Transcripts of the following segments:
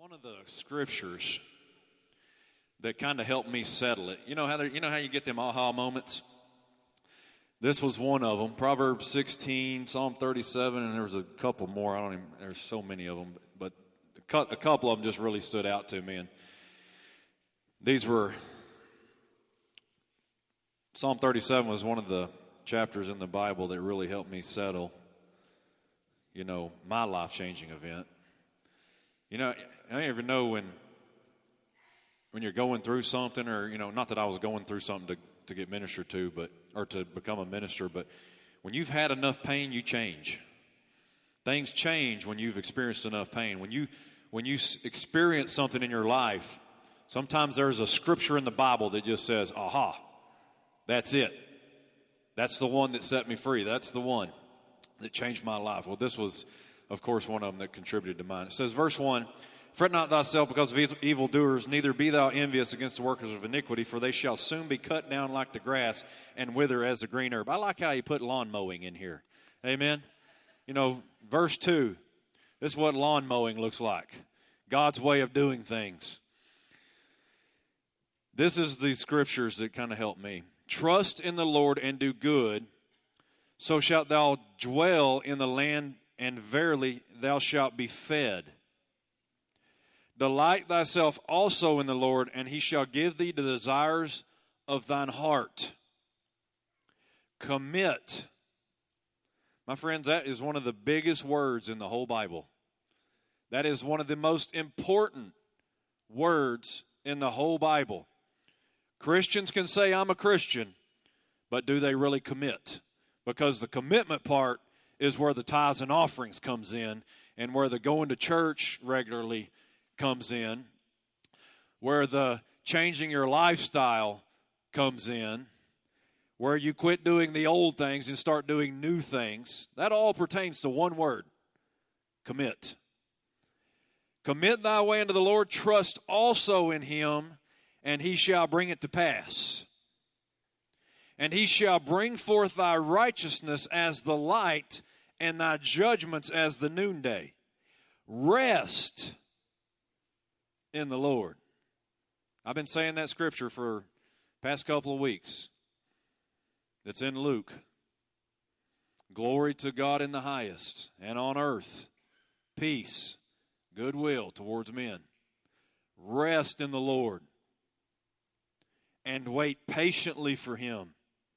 One of the scriptures that kind of helped me settle it. You know how you get them aha moments? This was one of them. Proverbs 16, Psalm 37, and there was a couple more. There's so many of them, but a couple of them just really stood out to me. And these were, Psalm 37 was one of the chapters in the Bible that really helped me settle, my life-changing event. I don't even know when you're going through something, or, not that I was going through something to get ministered to, or to become a minister, but when you've had enough pain, you change. Things change when you've experienced enough pain. When you experience something in your life, sometimes there's a scripture in the Bible that just says, aha, that's it. That's the one that set me free. That's the one that changed my life. Well, this was, of course, one of them that contributed to mine. It says, verse 1, fret not thyself because of evildoers, neither be thou envious against the workers of iniquity, for they shall soon be cut down like the grass and wither as the green herb. I like how you put lawn mowing in here. Amen? Verse 2, this is what lawn mowing looks like. God's way of doing things. This is the scriptures that kind of help me. Trust in the Lord and do good, so shalt thou dwell in the land, and verily thou shalt be fed. Delight thyself also in the Lord, and he shall give thee the desires of thine heart. Commit. My friends, that is one of the biggest words in the whole Bible. That is one of the most important words in the whole Bible. Christians can say, I'm a Christian, but do they really commit? Because the commitment part is where the tithes and offerings comes in, and where the going to church regularly comes in, where the changing your lifestyle comes in, where you quit doing the old things and start doing new things. That all pertains to one word: commit. Commit thy way unto the Lord, trust also in him, and he shall bring it to pass. And he shall bring forth thy righteousness as the light, and thy judgments as the noonday. Rest in the Lord. I've been saying that scripture for the past couple of weeks. It's in Luke. Glory to God in the highest, and on earth peace, goodwill towards men. Rest in the Lord, and wait patiently for him.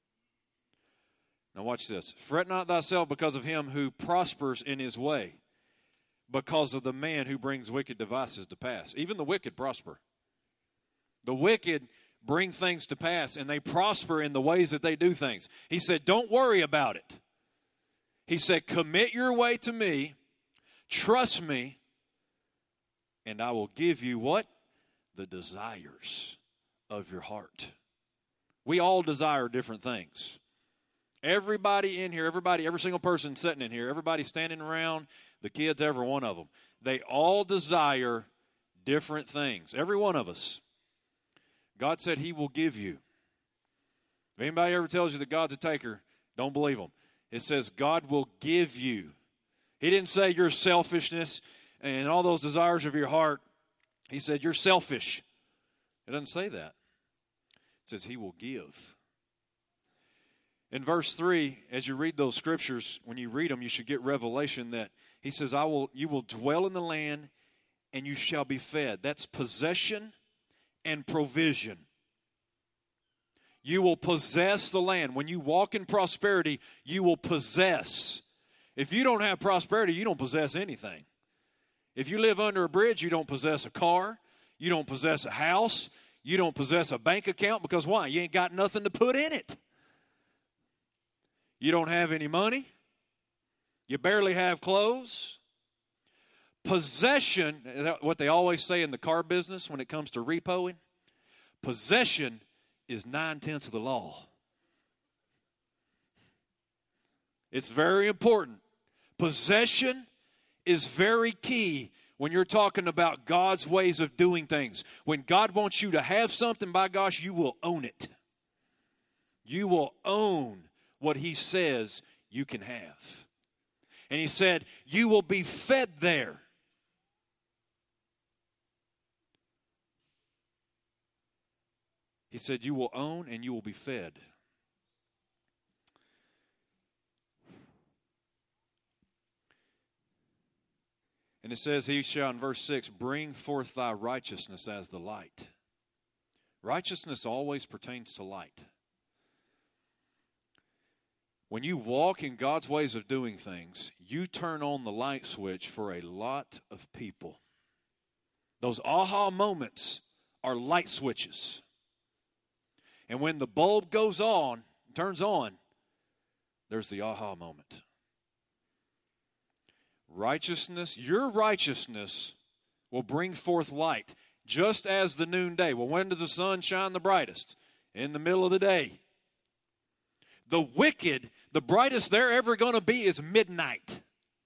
Now watch this. Fret not thyself because of him who prospers in his way, because of the man who brings wicked devices to pass. Even the wicked prosper. The wicked bring things to pass, and they prosper in the ways that they do things. He said, don't worry about it. He said, commit your way to me, trust me, and I will give you what? The desires of your heart. We all desire different things. Everybody in here, every single person sitting in here, everybody standing around, the kids, every one of them, they all desire different things. Every one of us. God said he will give you. If anybody ever tells you that God's a taker, don't believe them. It says God will give you. He didn't say your selfishness and all those desires of your heart. He said you're selfish. It doesn't say that. It says he will give. In verse 3, as you read those scriptures, when you read them, you should get revelation that he says, you will dwell in the land and you shall be fed. That's possession and provision. You will possess the land. When you walk in prosperity, you will possess. If you don't have prosperity, you don't possess anything. If you live under a bridge, you don't possess a car. You don't possess a house. You don't possess a bank account, because why? You ain't got nothing to put in it. You don't have any money. You barely have clothes. Possession, what they always say in the car business when it comes to repoing, possession is 9/10 of the law. It's very important. Possession is very key when you're talking about God's ways of doing things. When God wants you to have something, by gosh, you will own it. You will own what he says you can have. And he said, you will be fed there. He said, you will own and you will be fed. And it says, he shall, in verse 6, bring forth thy righteousness as the light. Righteousness always pertains to light. When you walk in God's ways of doing things, you turn on the light switch for a lot of people. Those aha moments are light switches. And when the bulb goes on, turns on, there's the aha moment. Righteousness, your righteousness will bring forth light, just as the noonday. Well, when does the sun shine the brightest? In the middle of the day. The wicked, the brightest they're ever going to be is midnight.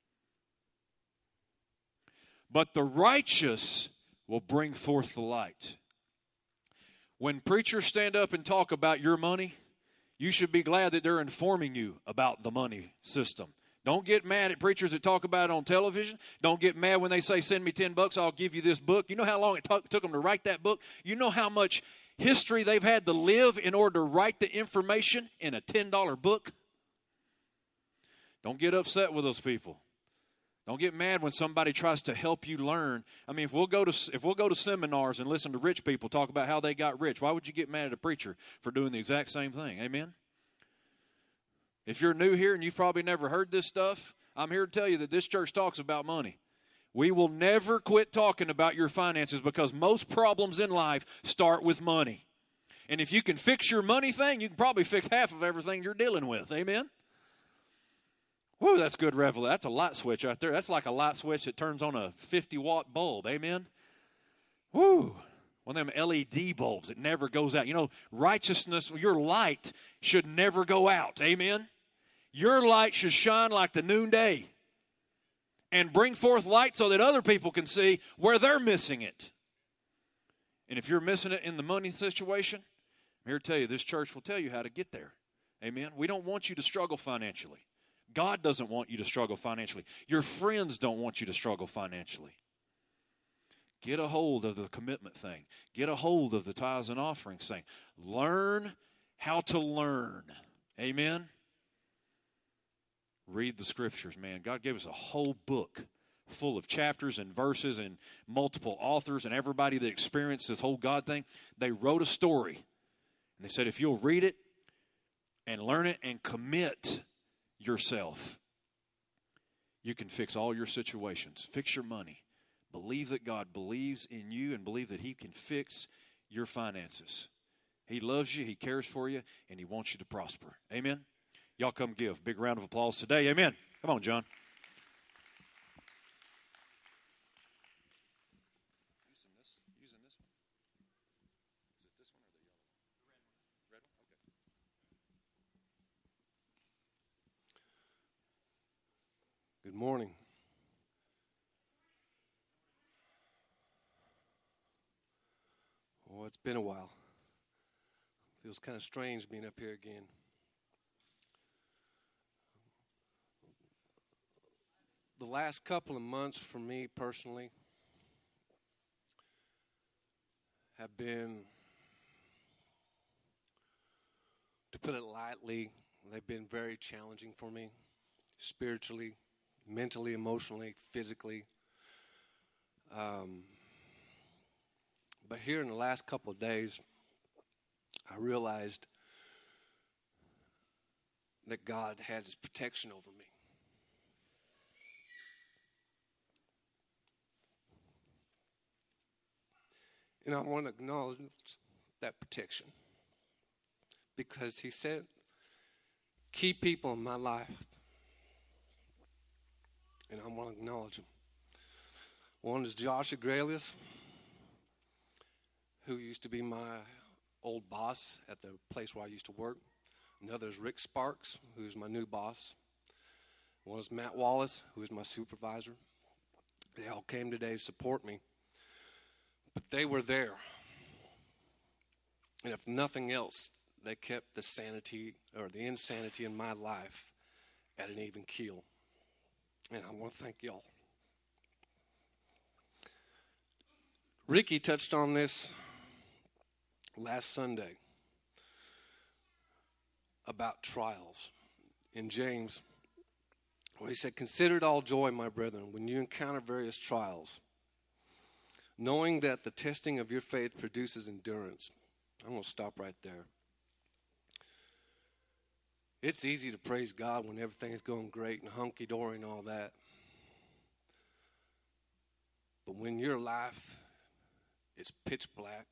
But the righteous will bring forth the light. When preachers stand up and talk about your money, you should be glad that they're informing you about the money system. Don't get mad at preachers that talk about it on television. Don't get mad when they say, send me $10, I'll give you this book. You know how long it took them to write that book? You know how much history they've had to live in order to write the information in a $10 book? Don't get upset with those people. Don't get mad when somebody tries to help you learn. I mean, if we'll go to seminars and listen to rich people talk about how they got rich, why would you get mad at a preacher for doing the exact same thing? Amen? If you're new here and you've probably never heard this stuff, I'm here to tell you that this church talks about money. We will never quit talking about your finances because most problems in life start with money. And if you can fix your money thing, you can probably fix half of everything you're dealing with. Amen? Whoa, that's good revelation. That's a light switch right there. That's like a light switch that turns on a 50-watt bulb. Amen? Woo. One of them LED bulbs that never goes out. You know, righteousness, your light should never go out. Amen? Your light should shine like the noonday and bring forth light so that other people can see where they're missing it. And if you're missing it in the money situation, I'm here to tell you, this church will tell you how to get there. Amen? We don't want you to struggle financially. God doesn't want you to struggle financially. Your friends don't want you to struggle financially. Get a hold of the commitment thing. Get a hold of the tithes and offerings thing. Learn how to learn. Amen? Read the scriptures, man. God gave us a whole book full of chapters and verses and multiple authors and everybody that experienced this whole God thing. They wrote a story. And they said, if you'll read it and learn it and commit yourself, you can fix all your situations. Fix your money. Believe that God believes in you and believe that He can fix your finances. He loves you, He cares for you, and He wants you to prosper. Amen? Y'all come give. Big round of applause today. Amen. Come on, John. Using this one. Is it this one or the yellow one? The red one? Okay. Good morning. Well, it's been a while. Feels kind of strange being up here again. The last couple of months for me personally have been, to put it lightly, they've been very challenging for me, spiritually, mentally, emotionally, physically. But here in the last couple of days, I realized that God had His protection over me. And I want to acknowledge that protection because He said, key people in my life, and I want to acknowledge them. One is Josh Agrelius, who used to be my old boss at the place where I used to work. Another is Rick Sparks, who's my new boss. One is Matt Wallace, who is my supervisor. They all came today to support me. But they were there. And if nothing else, they kept the sanity or the insanity in my life at an even keel. And I want to thank y'all. Ricky touched on this last Sunday about trials in James, where he said, "Consider it all joy, my brethren, when you encounter various trials, knowing that the testing of your faith produces endurance." I'm going to stop right there. It's easy to praise God when everything's going great and hunky-dory and all that. But when your life is pitch black,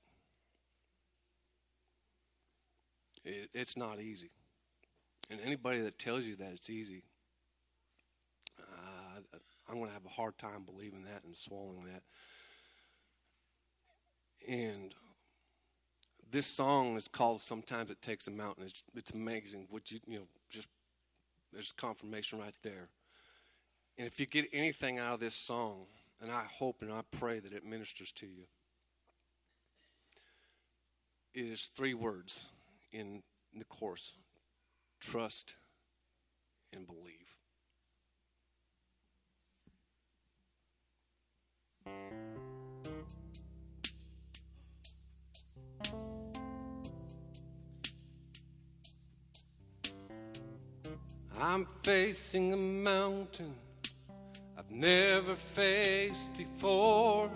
it's not easy. And anybody that tells you that it's easy, I'm going to have a hard time believing that and swallowing that. And this song is called "Sometimes It Takes a Mountain." It's amazing. Just there's confirmation right there. And if you get anything out of this song, and I hope and I pray that it ministers to you, it is 3 words in the chorus: trust and believe. I'm facing a mountain I've never faced before.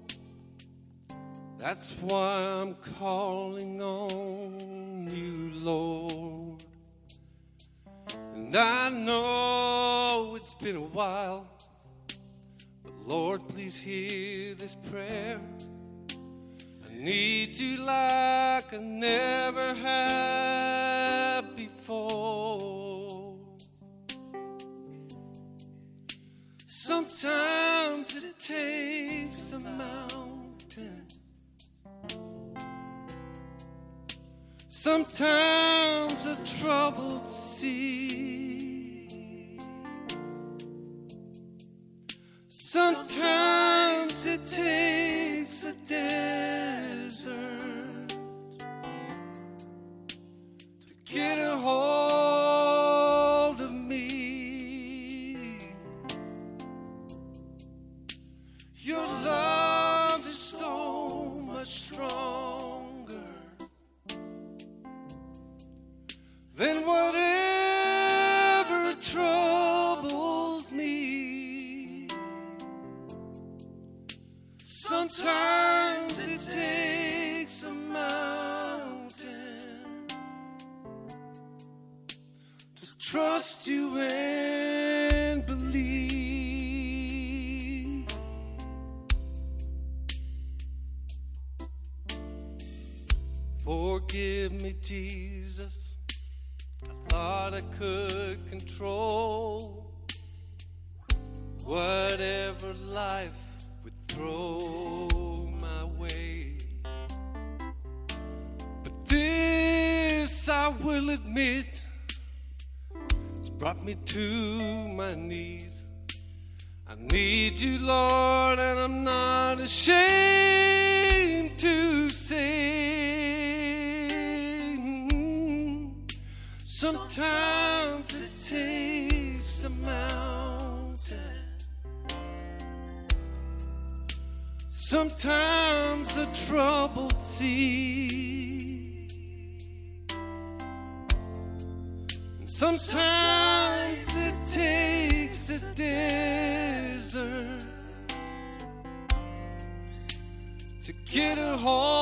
That's why I'm calling on you, Lord. And I know it's been a while, but Lord, please hear this prayer. I need you like I never have before. Sometimes it takes a mountain. Sometimes a troubled sea. Sometimes it takes a desert to get a hold of me. Your love is so much stronger than whatever troubles me. Sometimes it takes a mountain to trust you and believe. Forgive me, Jesus. I thought I could control whatever life would throw my way. But this, I will admit, has brought me to my knees. I need you, Lord, and I'm not ashamed to say, sometimes it takes a mountain, sometimes a troubled sea, and sometimes it takes a desert to get a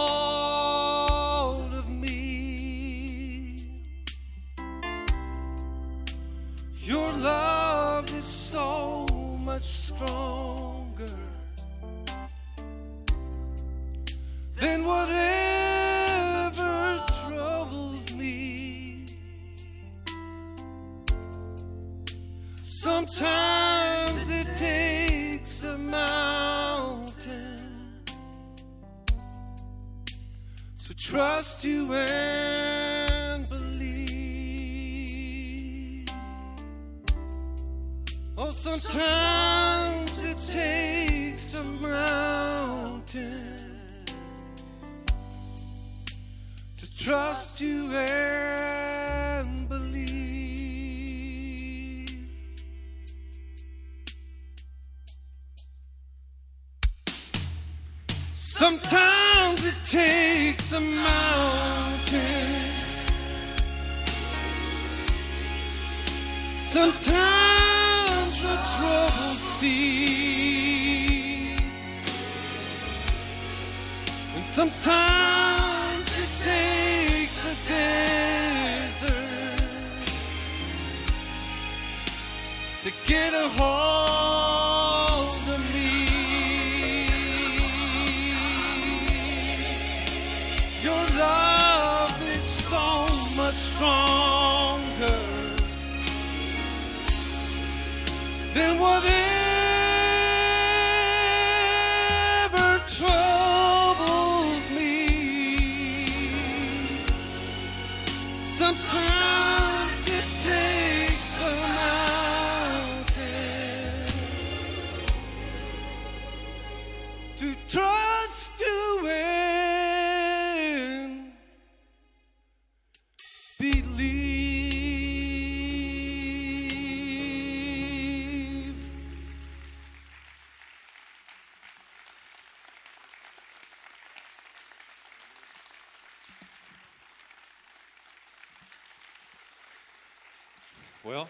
hold of me. Your love is so much stronger than whatever troubles me. Sometimes it takes a mountain to trust you and believe. Oh, sometimes it takes a mountain to trust you and believe. Sometimes Sometimes it takes a mountain. Sometimes a troubled sea. And sometimes it takes a desert to get a hold of me. Your love is so much stronger than whatever troubles me. Sometimes it takes a mountain to trust you and believe. Well,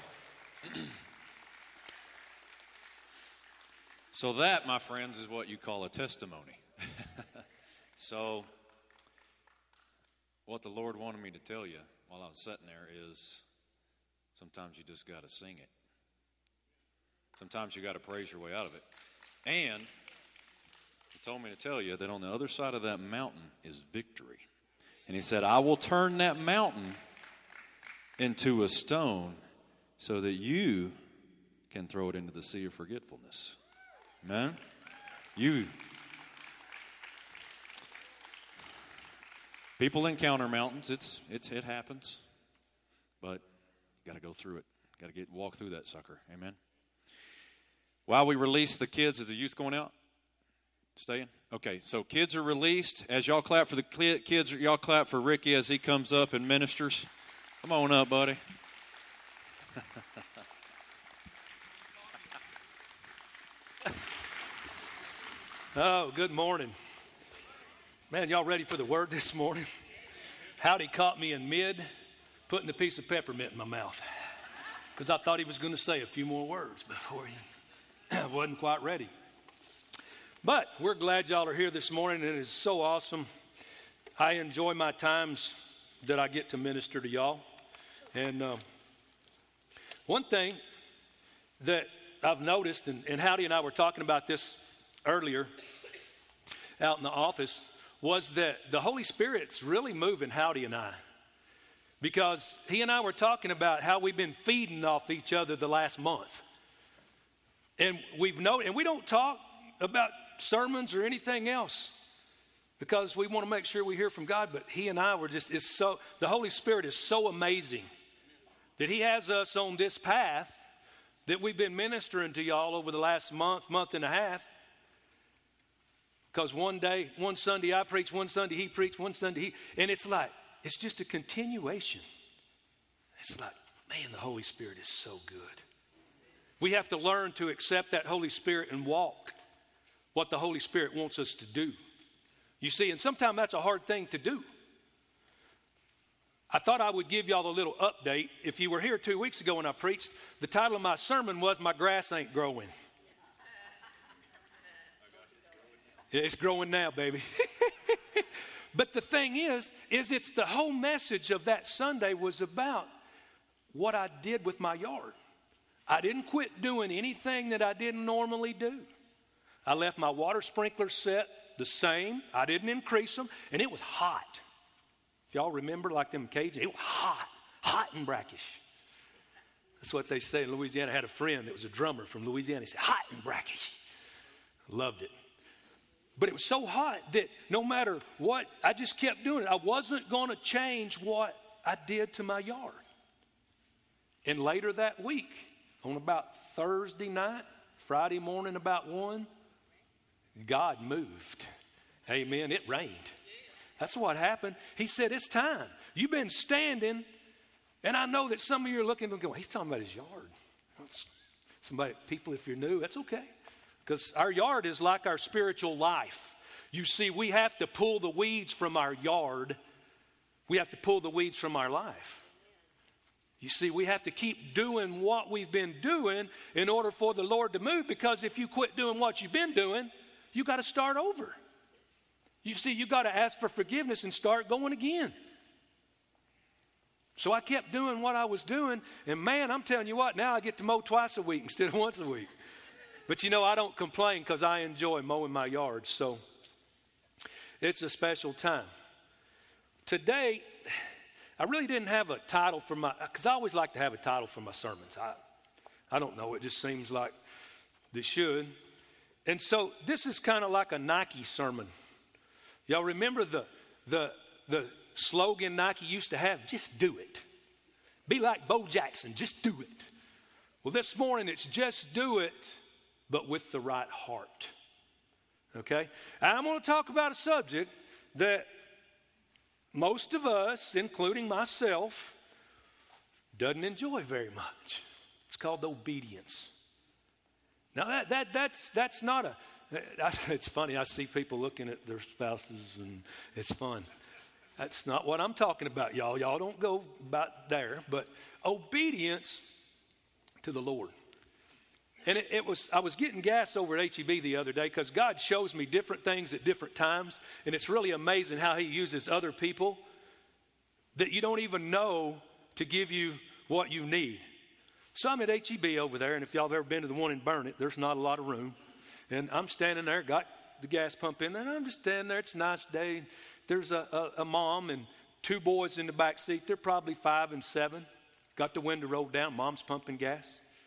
so that, my friends, is what you call a testimony. So, what the Lord wanted me to tell you while I was sitting there is sometimes you just got to sing it. Sometimes you got to praise your way out of it. And He told me to tell you that on the other side of that mountain is victory. And He said, I will turn that mountain into a stone so that you can throw it into the sea of forgetfulness. Amen? People encounter mountains. It happens. But you got to go through it. Got to walk through that sucker. Amen? While we release the kids, is the youth going out? Staying? Okay, so kids are released. As y'all clap for the kids, y'all clap for Ricky as he comes up and ministers. Come on up, buddy. Oh, good morning. Man, y'all ready for the word this morning? Howdy caught me in mid putting a piece of peppermint in my mouth because I thought he was going to say a few more words before he wasn't quite ready. But we're glad y'all are here this morning, and it is so awesome. I enjoy my times that I get to minister to y'all. And one thing that I've noticed, and Howdy and I were talking about this earlier out in the office, was that the Holy Spirit's really moving Howdy and I. Because he and I were talking about how we've been feeding off each other the last month. And we don't talk about sermons or anything else because we want to make sure we hear from God. But he and I were the Holy Spirit is so amazing that he has us on this path that we've been ministering to y'all over the last month and a half. Because one Sunday I preach, one Sunday he preached, one Sunday he, and it's just a continuation. It's like, man, the Holy Spirit is so good. We have to learn to accept that Holy Spirit and walk what the Holy Spirit wants us to do. You see, and sometimes that's a hard thing to do. I thought I would give y'all a little update. If you were here 2 weeks ago when I preached, the title of my sermon was My Grass Ain't Growing. It's growing now, baby. But the thing is it's the whole message of that Sunday was about what I did with my yard. I didn't quit doing anything that I didn't normally do. I left my water sprinklers set the same. I didn't increase them, and it was hot. If y'all remember, like them Cajuns, it was hot and brackish. That's what they say in Louisiana. I had a friend that was a drummer from Louisiana. He said, hot and brackish. Loved it. But it was so hot that no matter what, I just kept doing it. I wasn't going to change what I did to my yard. And later that week, on about Thursday night, Friday morning about 1, God moved. Amen. It rained. That's what happened. He said, it's time. You've been standing, and I know that some of you are looking and going, he's talking about his yard. People, if you're new, that's okay. Because our yard is like our spiritual life. You see, we have to pull the weeds from our yard. We have to pull the weeds from our life. You see, we have to keep doing what we've been doing in order for the Lord to move, because if you quit doing what you've been doing, you got to start over. You see, you got to ask for forgiveness and start going again. So I kept doing what I was doing, and man, I'm telling you what, now I get to mow twice a week instead of once a week. But you know, I don't complain because I enjoy mowing my yard, so it's a special time. Today, I really didn't have a title for because I always like to have a title for my sermons. I don't know, it just seems like they should. And so this is kind of like a Nike sermon. Y'all remember the slogan Nike used to have? Just do it. Be like Bo Jackson, just do it. Well, this morning it's just do it, but with the right heart. Okay? And I'm going to talk about a subject that most of us, including myself, doesn't enjoy very much. It's called obedience. Now that's not a, it's funny, I see people looking at their spouses and it's fun. That's not what I'm talking about, y'all. Y'all don't go about there, but obedience to the Lord. And I was getting gas over at HEB the other day because God shows me different things at different times. And it's really amazing how he uses other people that you don't even know to give you what you need. So I'm at HEB over there, and if y'all have ever been to the one in Burnett, there's not a lot of room. And I'm standing there, got the gas pump in there, and I'm just standing there. It's a nice day. There's a mom and two boys in the back seat. They're probably 5 and 7. Got the window rolled down. Mom's pumping gas.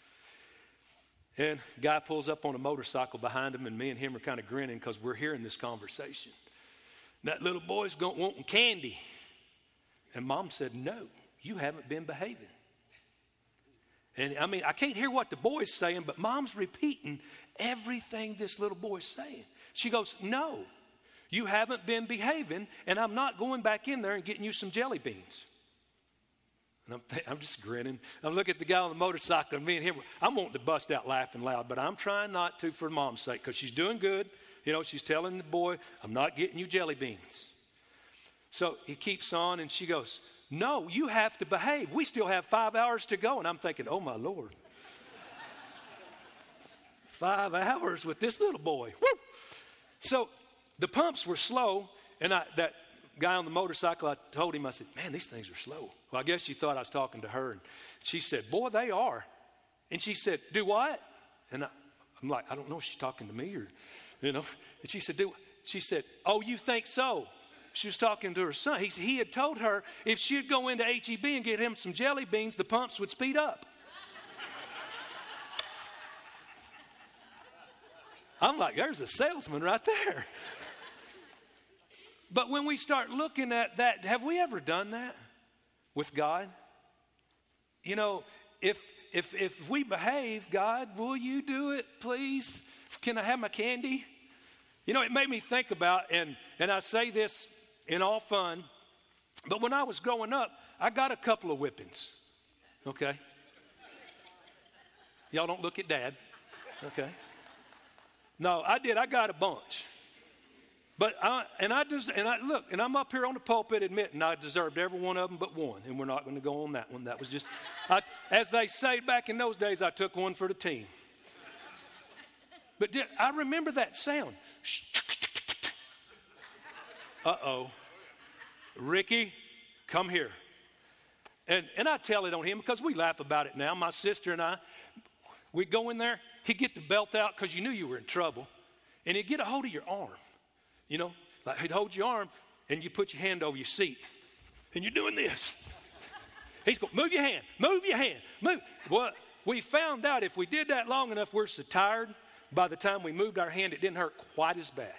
And guy pulls up on a motorcycle behind him, and me and him are kind of grinning because we're hearing this conversation. That little boy's wanting candy. And Mom said, no, you haven't been behaving. And I mean, I can't hear what the boy's saying, but Mom's repeating everything this little boy's saying. She goes, no, you haven't been behaving, and I'm not going back in there and getting you some jelly beans. And I'm just grinning. I'm looking at the guy on the motorcycle, and me and him, I'm wanting to bust out laughing loud, but I'm trying not to for Mom's sake because she's doing good. You know, she's telling the boy, I'm not getting you jelly beans. So he keeps on, and she goes, no, you have to behave. We still have 5 hours to go. And I'm thinking, oh, my Lord. 5 hours with this little boy. Woo! So the pumps were slow, and that guy on the motorcycle, I told him, I said, man, these things are slow. Well, I guess she thought I was talking to her. And she said, boy, they are. And she said, do what? And I'm like, I don't know if she's talking to me or, you know. And she said, she said, oh, you think so? She was talking to her son. He had told her if she'd go into HEB and get him some jelly beans, the pumps would speed up. I'm like, there's a salesman right there. But when we start looking at that, have we ever done that with God? You know, if we behave, God, will you do it, please? Can I have my candy? You know, it made me think about, and I say this in all fun, but when I was growing up, I got a couple of whippings, okay? Y'all don't look at Dad, okay? No, I did. I got a bunch. But I'm up here on the pulpit admitting I deserved every one of them but one, and we're not going to go on that one. That was just, as they say back in those days, I took one for the team. But I remember that sound. Uh-oh. Ricky, come here. And I tell it on him because we laugh about it now. My sister and I, we'd go in there. He'd get the belt out because you knew you were in trouble. And he'd get a hold of your arm. You know, like he'd hold your arm and you put your hand over your seat. And you're doing this. He's going, move your hand, move. Well, we found out if we did that long enough, we're so tired, by the time we moved our hand, it didn't hurt quite as bad.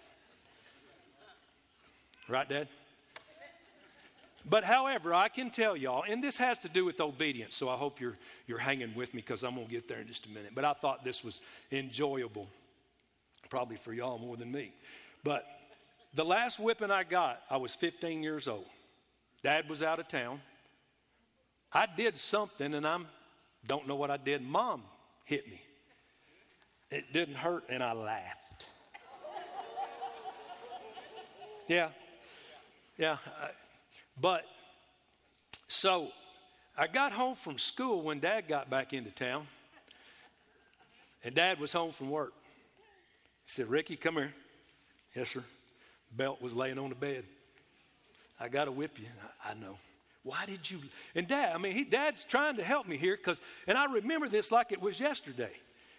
Right, Dad? But however, I can tell y'all, and this has to do with obedience, so I hope you're hanging with me because I'm going to get there in just a minute. But I thought this was enjoyable, probably for y'all more than me. But the last whipping I got, I was 15 years old. Dad was out of town. I did something, and I don't know what I did. Mom hit me. It didn't hurt, and I laughed. Yeah. Yeah. But, so, I got home from school when Dad got back into town. And Dad was home from work. He said, Ricky, come here. Yes, sir. Belt was laying on the bed. I got to whip you. I know. Why did you? And Dad, Dad's trying to help me here and I remember this like it was yesterday.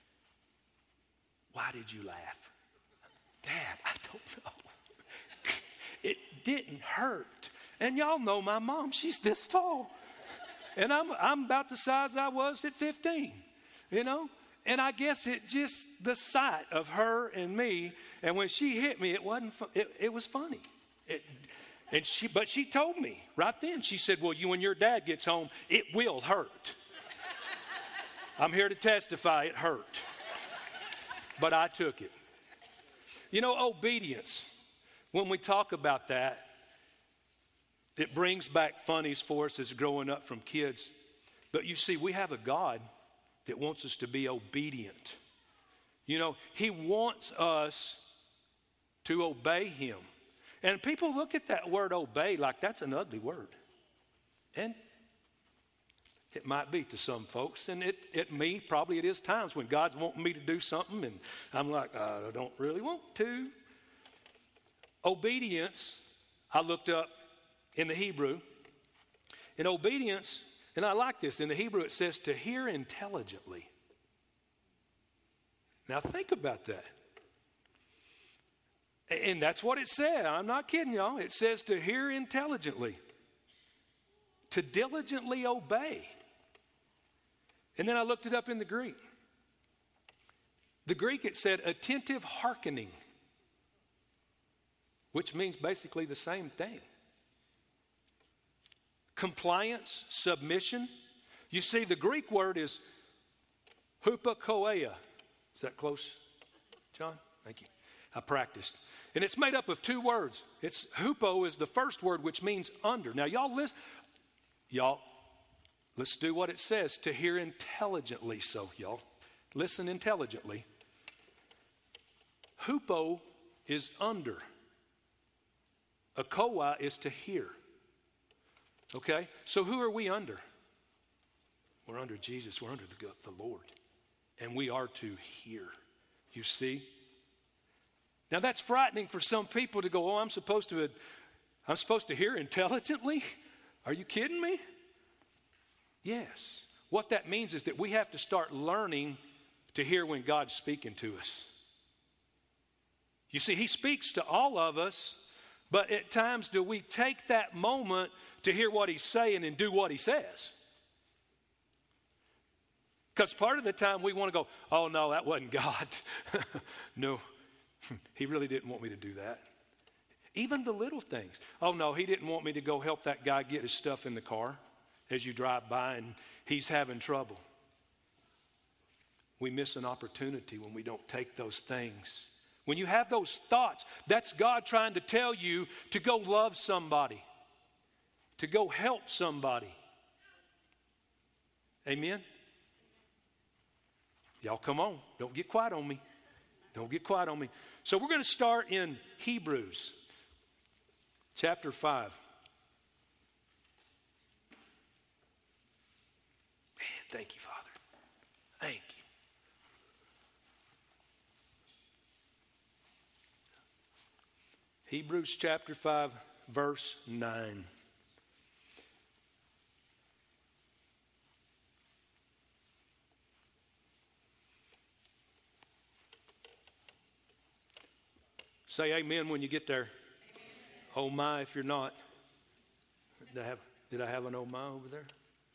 Why did you laugh? Dad, I don't know. It didn't hurt. And y'all know my mom, she's this tall. And I'm about the size I was at 15, you know? And I guess the sight of her and me, and when she hit me, it wasn't, it was funny. But she told me right then, she said, well, when your dad gets home, it will hurt. I'm here to testify, it hurt. But I took it. You know, obedience, when we talk about that, it brings back funnies for us as growing up from kids. But you see, we have a God that wants us to be obedient. You know, he wants us to obey him. And people look at that word obey like that's an ugly word. And it might be to some folks. And probably it is times when God's wanting me to do something and I'm like, I don't really want to. Obedience, I looked up in the Hebrew. In obedience, and I like this, in the Hebrew it says to hear intelligently. Now think about that. And that's what it said. I'm not kidding y'all. It says to hear intelligently. To diligently obey. And then I looked it up in the Greek. The Greek, it said attentive hearkening. Which means basically the same thing. Compliance, submission. You see, the Greek word is hupakoia. Is that close, John? Thank you. I practiced. And it's made up of two words. It's hupo is the first word, which means under. Now, y'all, let's do what it says, to hear intelligently. So, y'all, listen intelligently. Hupo is under. Akoa is to hear. Okay? So who are we under? We're under Jesus. We're under the Lord. And we are to hear. You see? Now that's frightening for some people to go, I'm supposed to hear intelligently? Are you kidding me? Yes. What that means is that we have to start learning to hear when God's speaking to us. You see, he speaks to all of us, but at times do we take that moment to hear what he's saying and do what he says? Because part of the time we want to go, oh no, that wasn't God. No, he really didn't want me to do that. Even the little things. Oh no, he didn't want me to go help that guy get his stuff in the car as you drive by and he's having trouble. We miss an opportunity when we don't take those things. When you have those thoughts, that's God trying to tell you to go love somebody, to go help somebody. Amen? Y'all come on. Don't get quiet on me. Don't get quiet on me. So we're going to start in Hebrews chapter 5. Man, thank you, Father. Thank you. Hebrews chapter 5, verse 9. Say amen when you get there. Amen. Oh my, if you're not. Did I have an oh my over there?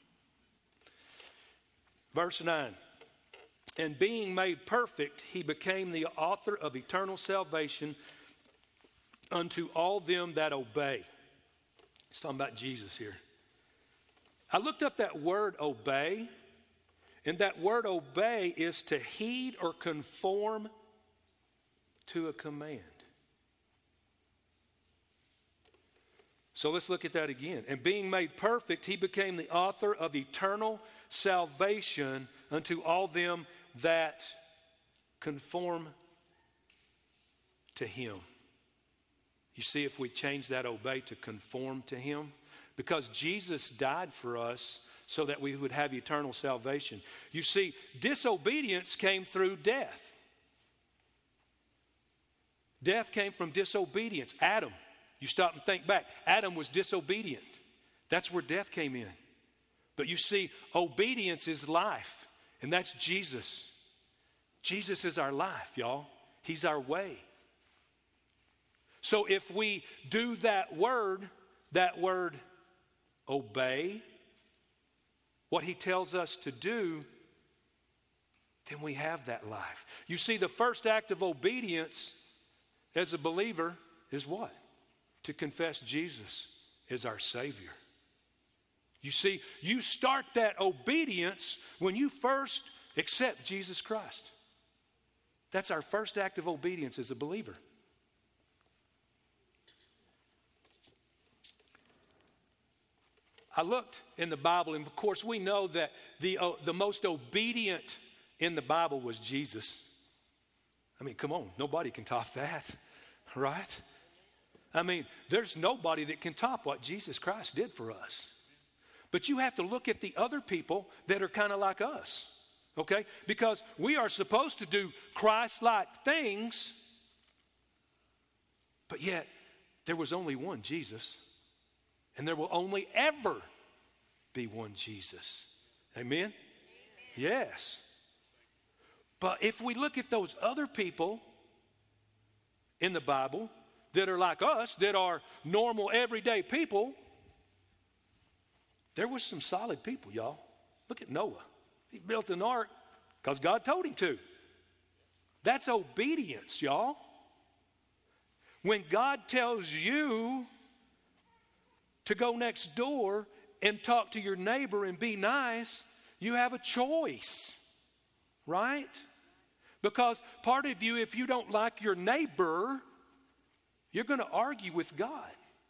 Verse 9. And being made perfect, he became the author of eternal salvation unto all them that obey. It's talking about Jesus here. I looked up that word obey, and that word obey is to heed or conform to a command. So let's look at that again. And being made perfect, he became the author of eternal salvation unto all them that conform to him. You see, if we change that obey to conform to him, because Jesus died for us so that we would have eternal salvation. You see, disobedience came through death. Death came from disobedience. Adam, you stop and think back. Adam was disobedient. That's where death came in. But you see, obedience is life, and that's Jesus. Jesus is our life, y'all. He's our way. So if we do that word obey, what he tells us to do, then we have that life. You see, the first act of obedience as a believer is what? To confess Jesus as our Savior. You see, you start that obedience when you first accept Jesus Christ. That's our first act of obedience as a believer. I looked in the Bible, and of course we know that the most obedient in the Bible was Jesus. I mean, come on, nobody can top that, right? I mean, there's nobody that can top what Jesus Christ did for us. But you have to look at the other people that are kind of like us, okay? Because we are supposed to do Christ-like things, but yet there was only one Jesus. And there will only ever be one Jesus. Amen? Yes. But if we look at those other people in the Bible that are like us, that are normal, everyday people, there was some solid people, y'all. Look at Noah. He built an ark because God told him to. That's obedience, y'all. When God tells you to go next door and talk to your neighbor and be nice, you have a choice, right? Because part of you, if you don't like your neighbor, you're going to argue with God.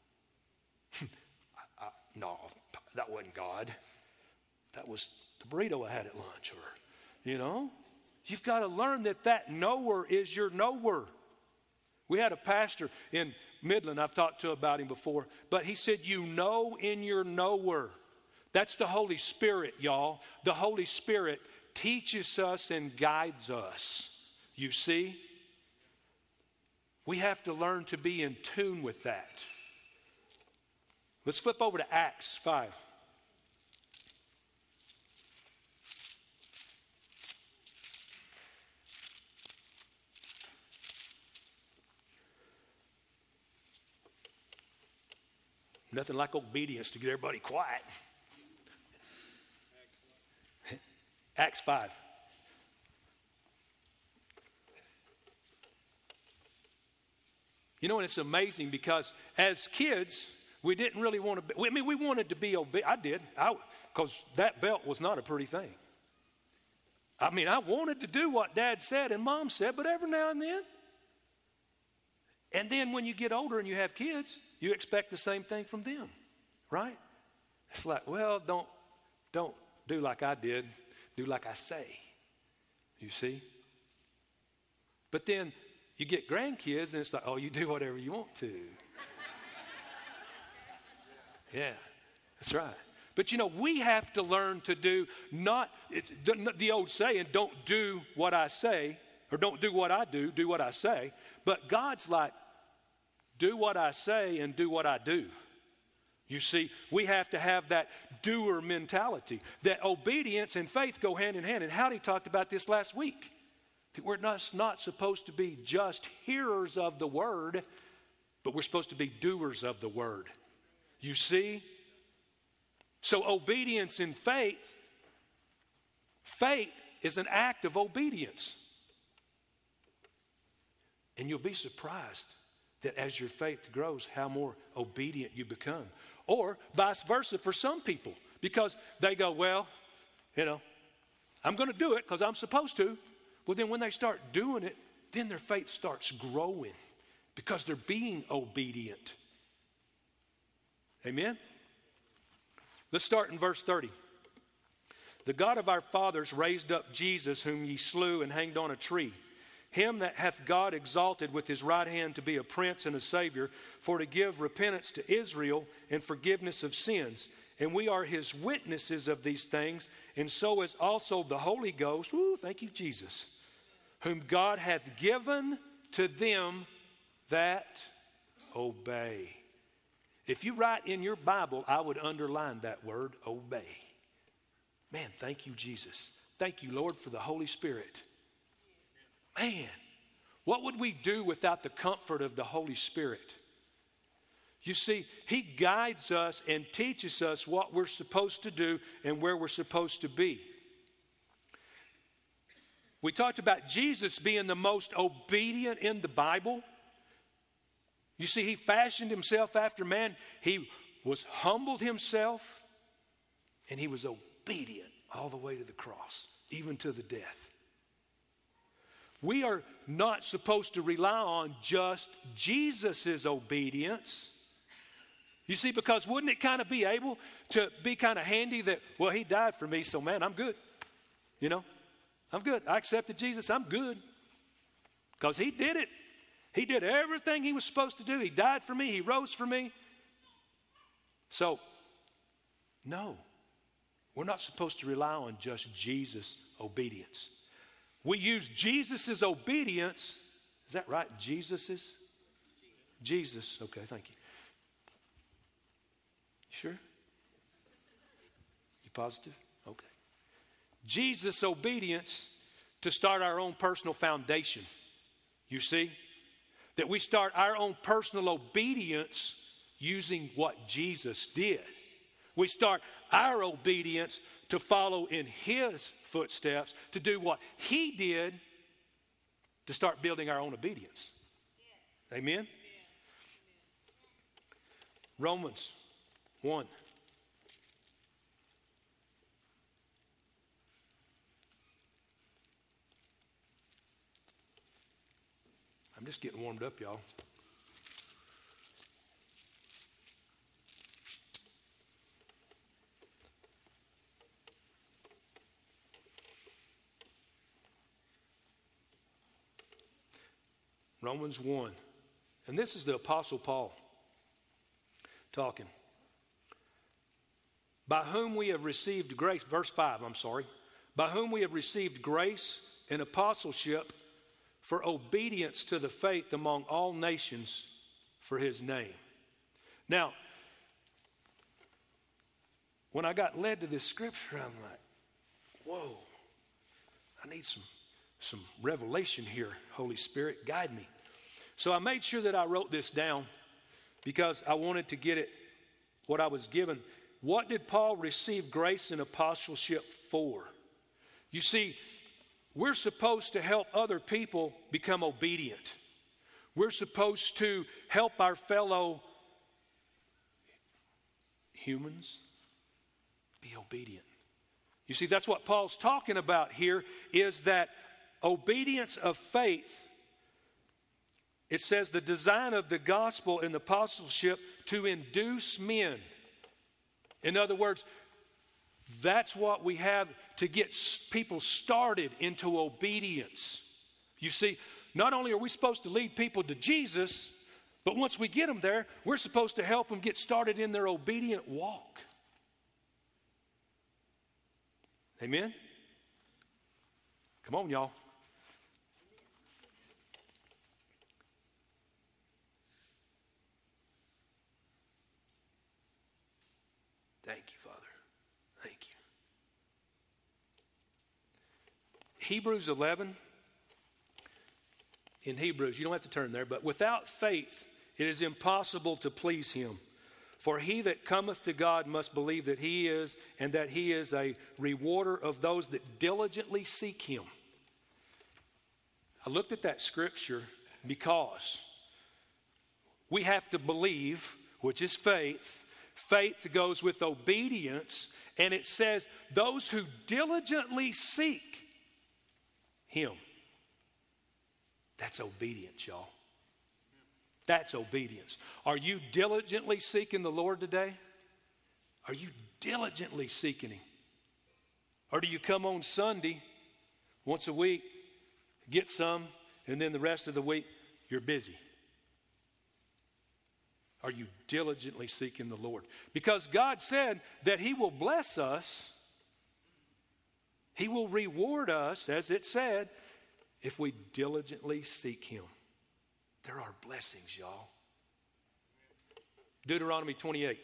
No, that wasn't God. That was the burrito I had at lunch, or, you know. You've got to learn that knower is your knower. We had a pastor in Midland, I've talked to about him before, but he said, you know in your knower. That's the Holy Spirit, y'all. The Holy Spirit teaches us and guides us. You see? We have to learn to be in tune with that. Let's flip over to Acts 5. Nothing like obedience to get everybody quiet. Acts 5. You know, and it's amazing because as kids, we didn't really want to be, I mean, we wanted to be obedient. I did, because that belt was not a pretty thing. I mean, I wanted to do what Dad said and Mom said, but every now and then when you get older and you have kids, you expect the same thing from them, right? It's like, well, don't do like I did, do like I say, you see? But then you get grandkids and it's like, oh, you do whatever you want to. Yeah, that's right. But you know, we have to learn to do the old saying, don't do what I say, or don't do what I do what I say. But God's like, do what I say and do what I do. You see, we have to have that doer mentality. That obedience and faith go hand in hand. And Howdy talked about this last week. That we're not supposed to be just hearers of the word, but we're supposed to be doers of the word. You see? So obedience and faith is an act of obedience. And you'll be surprised that as your faith grows, how more obedient you become. Or vice versa for some people, because they go, well, you know, I'm going to do it because I'm supposed to. Well, then when they start doing it, then their faith starts growing because they're being obedient. Amen? Let's start in verse 30. The God of our fathers raised up Jesus, whom ye slew and hanged on a tree. him that hath God exalted with his right hand to be a prince and a savior, for to give repentance to Israel and forgiveness of sins. And we are his witnesses of these things, and so is also the Holy Ghost, woo, thank you, Jesus, whom God hath given to them that obey. If you write in your Bible, I would underline that word, obey. Man, thank you, Jesus. Thank you, Lord, for the Holy Spirit. Man, what would we do without the comfort of the Holy Spirit? You see, he guides us and teaches us what we're supposed to do and where we're supposed to be. We talked about Jesus being the most obedient in the Bible. You see, he fashioned himself after man. He was humbled himself, and he was obedient all the way to the cross, even to the death. We are not supposed to rely on just Jesus' obedience. You see, because wouldn't it kind of be able to be kind of handy that, well, he died for me, so man, I'm good. You know, I'm good. I accepted Jesus, I'm good. Because he did it. He did everything he was supposed to do. He died for me. He rose for me. So, no, we're not supposed to rely on just Jesus' obedience. We use Jesus' obedience. Is that right? Jesus's? Jesus. Okay, thank you. You sure? You positive? Okay. Jesus' obedience to start our own personal foundation. You see? That we start our own personal obedience using what Jesus did. We start our obedience to follow in his footsteps, to do what he did, to start building our own obedience. Yes. Amen? Amen? Romans 1. I'm just getting warmed up, y'all. Romans 1. And this is the Apostle Paul talking. By whom we have received grace, verse 5, I'm sorry. By whom we have received grace and apostleship for obedience to the faith among all nations for his name. Now, when I got led to this scripture, I'm like, whoa, I need some revelation here. Holy Spirit, guide me. So I made sure that I wrote this down because I wanted to get it, what I was given. What did Paul receive grace and apostleship for? You see, we're supposed to help other people become obedient. We're supposed to help our fellow humans be obedient. You see, that's what Paul's talking about here, is that obedience of faith. It says the design of the gospel and the apostleship to induce men. In other words, that's what we have to get people started into obedience. You see, not only are we supposed to lead people to Jesus, but once we get them there, we're supposed to help them get started in their obedient walk. Amen? Come on, y'all. Thank you, Father. Thank you. Hebrews 11. In Hebrews, you don't have to turn there, but without faith it is impossible to please him. For he that cometh to God must believe that he is, and that he is a rewarder of those that diligently seek him. I looked at that scripture because we have to believe, which is faith. Faith goes with obedience, and it says those who diligently seek him. That's obedience, y'all. That's obedience. Are you diligently seeking the Lord today? Are you diligently seeking him? Or do you come on Sunday once a week, get some, and then the rest of the week, you're busy? Are you diligently seeking the Lord? Because God said that He will bless us. He will reward us, as it said, if we diligently seek Him. There are blessings, y'all. Deuteronomy 28.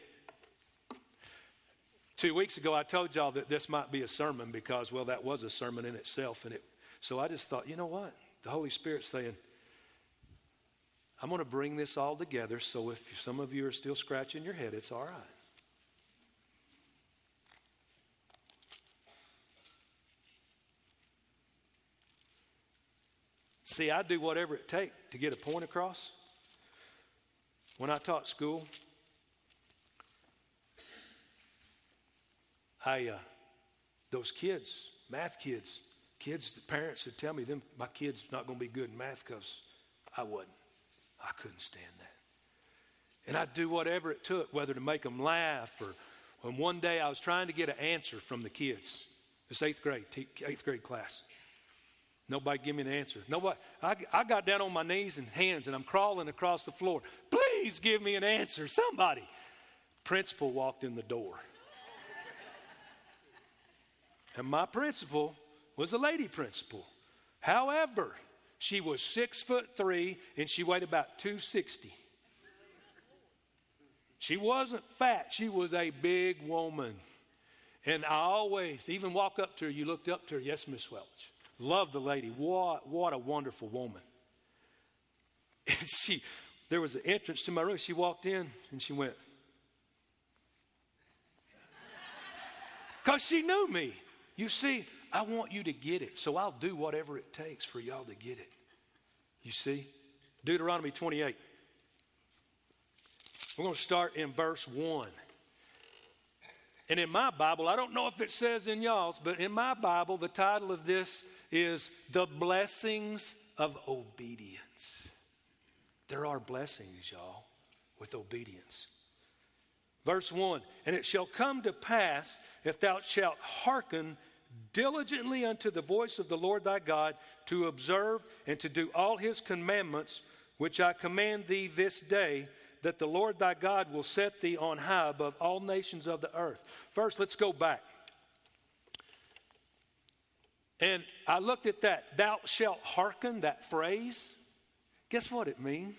2 weeks ago, I told y'all that this might be a sermon because, well, that was a sermon in itself. So I just thought, you know what? The Holy Spirit's saying, I'm going to bring this all together, so if some of you are still scratching your head, it's all right. See, I do whatever it takes to get a point across. When I taught school, those kids, math kids, the parents would tell me, my kid's not going to be good in math because I wasn't. I couldn't stand that. And I'd do whatever it took, whether to make them laugh or when one day I was trying to get an answer from the kids. This eighth grade class. Nobody give me an answer. Nobody. I got down on my knees and hands and I'm crawling across the floor. Please give me an answer, somebody. Principal walked in the door. And my principal was a lady principal. However, she was 6'3" and she weighed about 260. She wasn't fat. She was a big woman. And I always, even walk up to her, you looked up to her, yes, Miss Welch. Loved the lady. What a wonderful woman. And there was an entrance to my room. She walked in and she went. Because she knew me. You see, I want you to get it, so I'll do whatever it takes for y'all to get it. You see? Deuteronomy 28. We're going to start in verse 1. And in my Bible, I don't know if it says in y'all's, but in my Bible, the title of this is The Blessings of Obedience. There are blessings, y'all, with obedience. Verse 1, and it shall come to pass, if thou shalt hearken diligently unto the voice of the Lord thy God, to observe and to do all his commandments, which I command thee this day, that the Lord thy God will set thee on high above all nations of the earth. First, let's go back. And I looked at that, thou shalt hearken, that phrase. Guess what it means?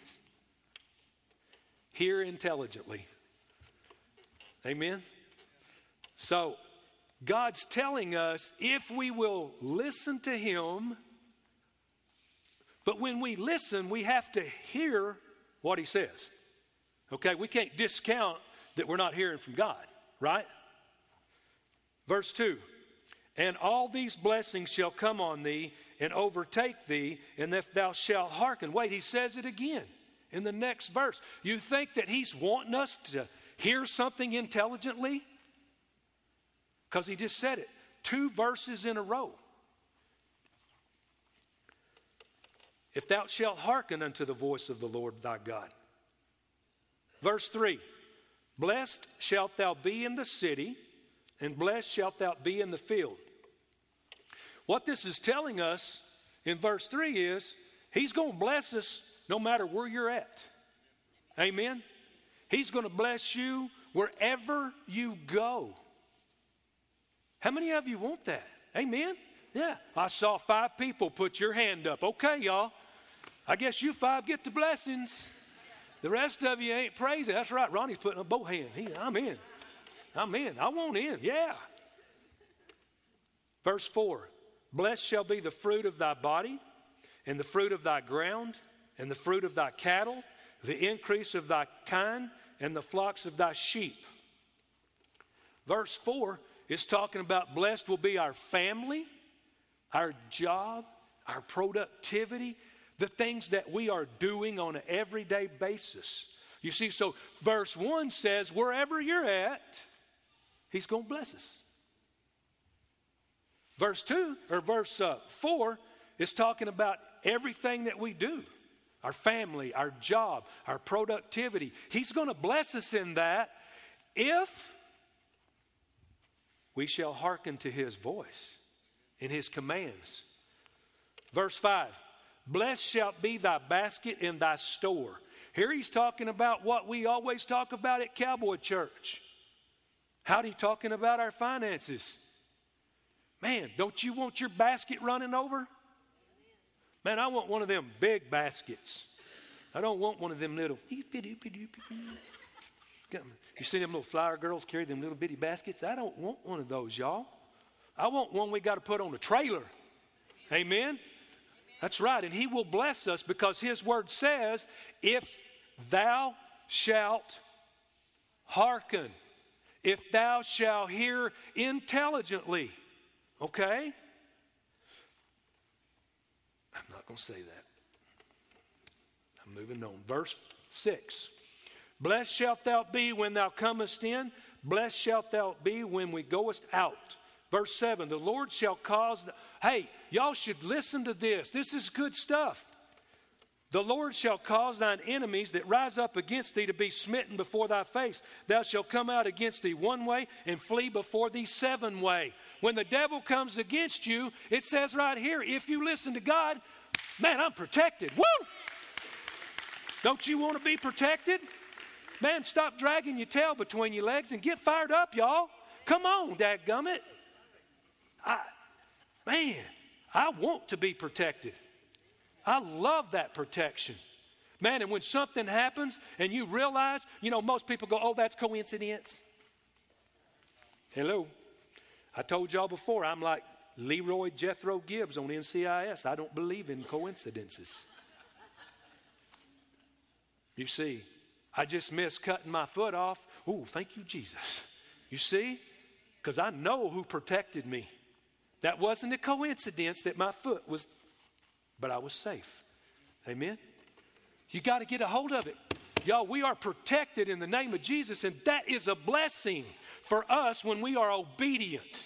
Hear intelligently. Amen? So, God's telling us if we will listen to Him, but when we listen, we have to hear what He says. Okay, we can't discount that we're not hearing from God, right? Verse 2, and all these blessings shall come on thee and overtake thee, and if thou shalt hearken. Wait, He says it again in the next verse. You think that He's wanting us to hear something intelligently? Because He just said it 2 verses in a row. If thou shalt hearken unto the voice of the Lord thy God. Verse 3, blessed shalt thou be in the city, and blessed shalt thou be in the field. What this is telling us in verse 3 is He's going to bless us no matter where you're at. Amen? He's going to bless you wherever you go. How many of you want that? Amen? Yeah. I saw 5 people put your hand up. Okay, y'all. I guess you 5 get the blessings. The rest of you ain't praising. That's right. Ronnie's putting up both hands. I'm in. I'm in. I want in. Yeah. Verse 4. Blessed shall be the fruit of thy body, and the fruit of thy ground, and the fruit of thy cattle, the increase of thy kind, and the flocks of thy sheep. Verse 4 is talking about blessed will be our family, our job, our productivity, the things that we are doing on an everyday basis. You see, so verse 1 says, wherever you're at, He's going to bless us. Verse 4 is talking about everything that we do. Our family, our job, our productivity. He's going to bless us in that if we shall hearken to His voice and His commands. Verse 5, Blessed shall be thy basket and thy store. Here he's talking about what we always talk about at Cowboy Church. How's he talking about our finances? Man, don't you want your basket running over? Man, I want one of them big baskets. I don't want one of them little. You see them little flower girls carry them little bitty baskets? I don't want one of those, y'all. I want one we got to put on a trailer. Amen? That's right. And he will bless us because his word says, if thou shalt hearken, if thou shalt hear intelligently. Okay? I'm not going to say that. I'm moving on. Verse 6. Blessed shalt thou be when thou comest in. Blessed shalt thou be when we goest out. Verse 7. The Lord shall cause... Hey, y'all should listen to this. This is good stuff. The Lord shall cause thine enemies that rise up against thee to be smitten before thy face. Thou shalt come out against thee one way and flee before thee 7 ways. When the devil comes against you, it says right here, if you listen to God, man, I'm protected. Woo! Don't you want to be protected? Man, stop dragging your tail between your legs and get fired up, y'all. Come on, dadgummit. I want to be protected. I love that protection. Man, and when something happens and you realize, most people go, oh, that's coincidence. Hello. I told y'all before, I'm like Leroy Jethro Gibbs on NCIS. I don't believe in coincidences. You see, I just missed cutting my foot off. Ooh, thank you, Jesus. You see? Because I know who protected me. That wasn't a coincidence that my foot was, but I was safe. Amen? You got to get a hold of it. Y'all, we are protected in the name of Jesus, and that is a blessing for us when we are obedient.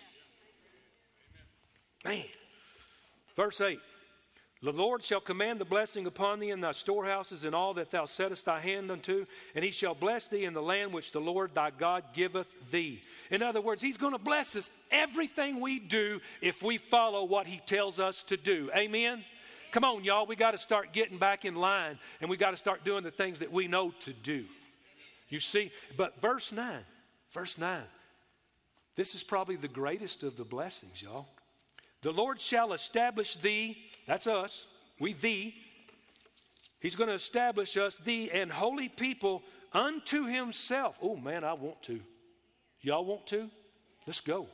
Man. Verse 8. The Lord shall command the blessing upon thee in thy storehouses and all that thou settest thy hand unto, and he shall bless thee in the land which the Lord thy God giveth thee. In other words, he's going to bless us everything we do if we follow what he tells us to do. Amen? Come on, y'all. We got to start getting back in line, and we got to start doing the things that we know to do. You see? But verse 9. This is probably the greatest of the blessings, y'all. The Lord shall establish thee. That's us. We thee. He's going to establish us, thee, and holy people unto himself. Oh, man, I want to. Y'all want to? Let's go.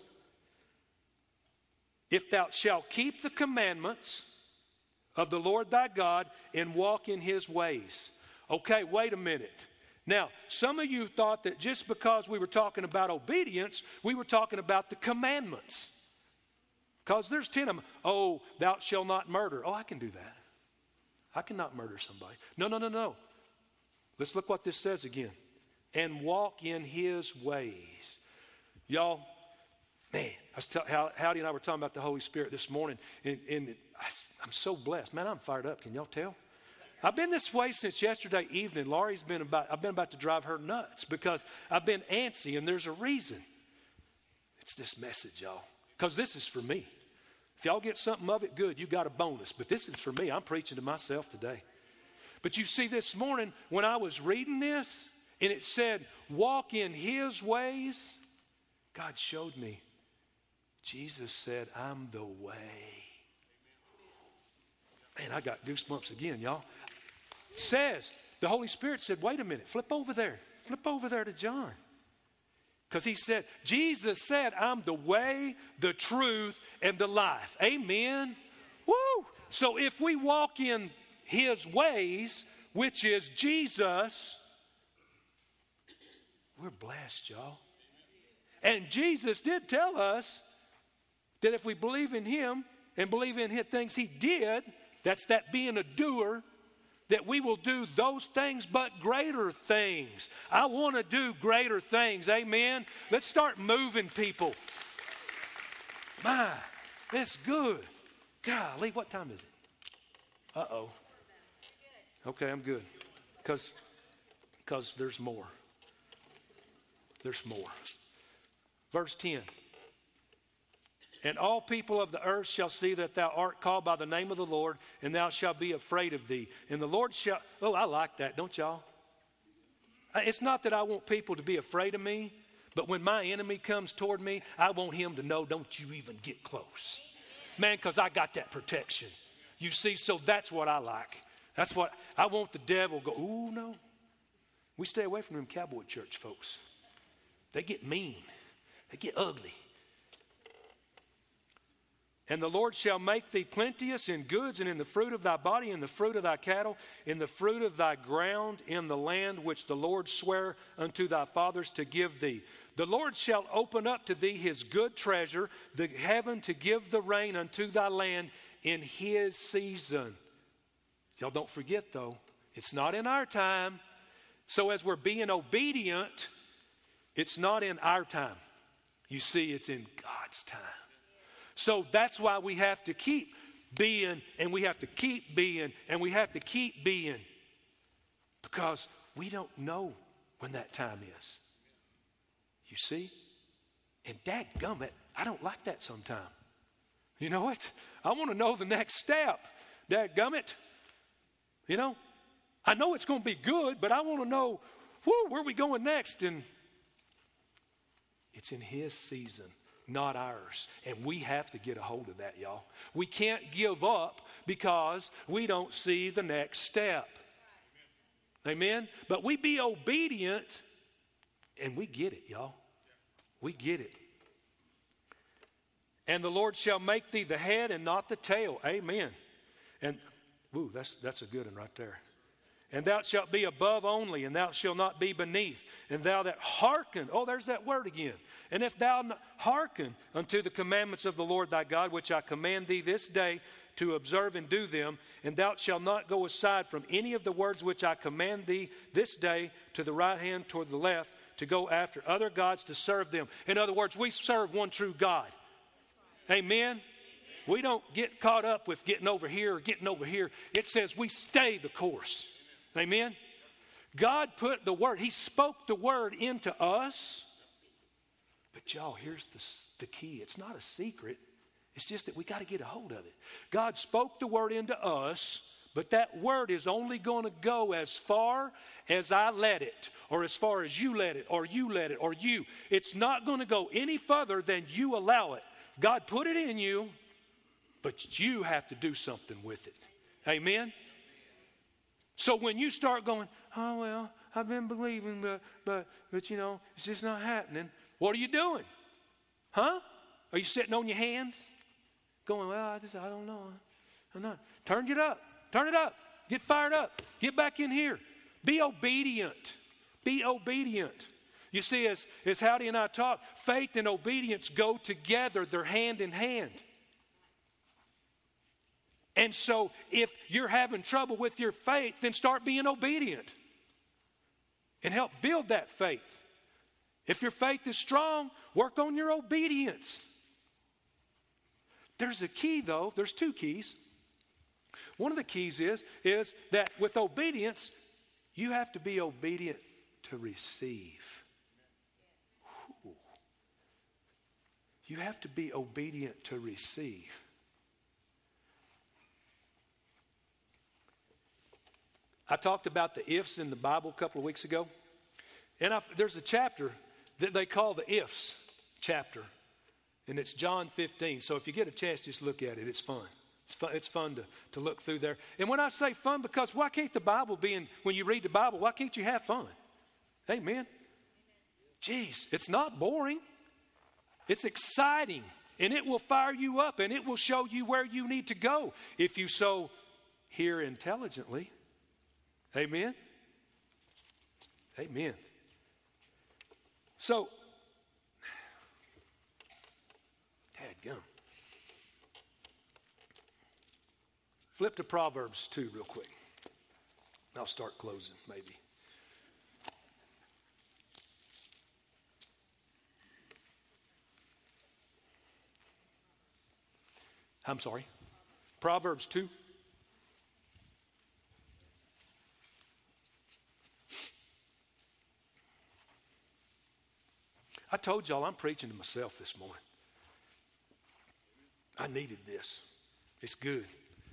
If thou shalt keep the commandments of the Lord thy God and walk in his ways. Okay, wait a minute. Now, some of you thought that just because we were talking about obedience, we were talking about the commandments. Because there's 10 of them. Oh, thou shalt not murder. Oh, I can do that. I cannot murder somebody. No. Let's look what this says again. And walk in his ways. Y'all, man, Howdy and I were talking about the Holy Spirit this morning. And I'm so blessed. Man, I'm fired up. Can y'all tell? I've been this way since yesterday evening. Laurie's I've been about to drive her nuts because I've been antsy, and there's a reason. It's this message, y'all. Because this is for me. If y'all get something of it, good, you got a bonus. But this is for me. I'm preaching to myself today. But you see, this morning when I was reading this, and it said, walk in his ways, God showed me. Jesus said, I'm the way. Man, I got goosebumps again, y'all. It says, the Holy Spirit said, wait a minute, flip over there to John. Because he said, Jesus said, I'm the way, the truth, and the life. Amen. Woo! So if we walk in his ways, which is Jesus, we're blessed, y'all. And Jesus did tell us that if we believe in him and believe in his things he did, that's that being a doer, that we will do those things but greater things. I want to do greater things. Amen. Let's start moving people. My, that's good. Golly, what time is it? Uh-oh. Okay, I'm good. Because there's more. There's more. Verse 10. And all people of the earth shall see that thou art called by the name of the Lord, and thou shalt be afraid of thee. And the Lord shall, oh, I like that, don't y'all? It's not that I want people to be afraid of me, but when my enemy comes toward me, I want him to know, don't you even get close. Man, because I got that protection. You see, so that's what I like. That's what I want the devil to go, ooh, no. We stay away from them cowboy church folks. They get mean. They get ugly. And the Lord shall make thee plenteous in goods and in the fruit of thy body, in the fruit of thy cattle, in the fruit of thy ground, in the land which the Lord sware unto thy fathers to give thee. The Lord shall open up to thee his good treasure, the heaven to give the rain unto thy land in his season. Y'all don't forget though, it's not in our time. So as we're being obedient, it's not in our time. You see, it's in God's time. So that's why we have to keep being, and we have to keep being, and we have to keep being. Because we don't know when that time is. You see? And dadgummit, I don't like that sometimes. You know what? I want to know the next step. Dadgummit. You know? I know it's going to be good, but I want to know, where are we going next? And it's in his season, not ours. And we have to get a hold of that, y'all. We can't give up because we don't see the next step. Amen? But we be obedient, and we get it, y'all. We get it. And the Lord shall make thee the head and not the tail. Amen. And, that's a good one right there. And thou shalt be above only, and thou shalt not be beneath. And thou that hearken, there's that word again. And if thou hearken unto the commandments of the Lord thy God, which I command thee this day to observe and do them, and thou shalt not go aside from any of the words which I command thee this day to the right hand toward the left, to go after other gods to serve them. In other words, we serve one true God. Amen? We don't get caught up with getting over here or getting over here. It says we stay the course. Amen? God put the word, he spoke the word into us. But y'all, here's the key. It's not a secret. It's just that we got to get a hold of it. God spoke the word into us, but that word is only going to go as far as I let it, or as far as you let it, or you let it, or you. It's not going to go any further than you allow it. God put it in you, but you have to do something with it. Amen? So when you start going, I've been believing, but you know, it's just not happening. What are you doing? Huh? Are you sitting on your hands? Going, I don't know. I'm not. Turn it up. Turn it up. Get fired up. Get back in here. Be obedient. Be obedient. You see, as Howdy and I talk, faith and obedience go together. They're hand in hand. And so if you're having trouble with your faith, then start being obedient and help build that faith. If your faith is strong, work on your obedience. There's a key, though. There's two keys. One of the keys is that with obedience, you have to be obedient to receive. Ooh. You have to be obedient to receive. I talked about the ifs in the Bible a couple of weeks ago. And there's a chapter that they call the ifs chapter. And it's John 15. So if you get a chance, just look at it. It's fun. It's fun to look through there. And when I say fun, because why can't the Bible when you read the Bible, why can't you have fun? Amen. Jeez, it's not boring. It's exciting. And it will fire you up. And it will show you where you need to go if you so hear intelligently. Amen? Amen. So, dadgum. Flip to Proverbs 2 real quick. I'll start closing, maybe. I'm sorry. Proverbs 2. I told y'all I'm preaching to myself this morning. I needed this. It's good.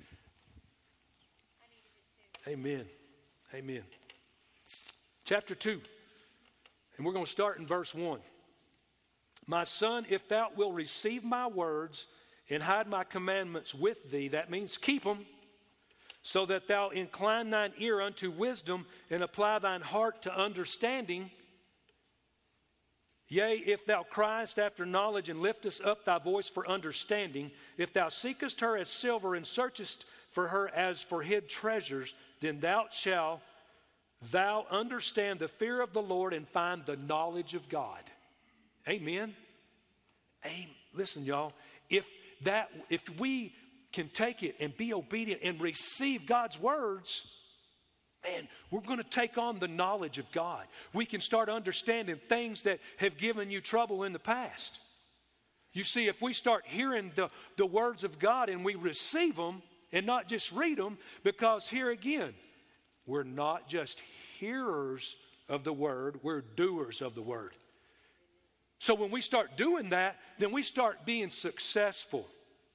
Amen. Amen. Chapter 2. And we're going to start in verse 1. My son, if thou wilt receive my words and hide my commandments with thee, that means keep them, so that thou incline thine ear unto wisdom and apply thine heart to understanding. Yea, if thou criest after knowledge and liftest up thy voice for understanding, if thou seekest her as silver and searchest for her as for hid treasures, then thou understand the fear of the Lord and find the knowledge of God. Amen. Amen. Listen, y'all, if we can take it and be obedient and receive God's words, man, we're going to take on the knowledge of God. We can start understanding things that have given you trouble in the past. You see, if we start hearing the words of God and we receive them and not just read them, because here again, we're not just hearers of the word, we're doers of the word. So when we start doing that, then we start being successful.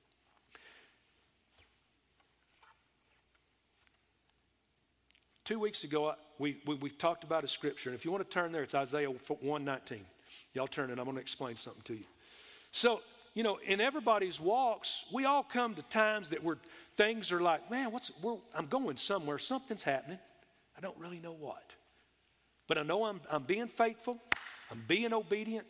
Two weeks ago, we talked about a scripture. And if you want to turn there, it's Isaiah 1:19. Y'all turn it. I'm going to explain something to you. So, you know, in everybody's walks, we all come to times that where things are like, man, I'm going somewhere. Something's happening. I don't really know what. But I know I'm being faithful. I'm being obedient.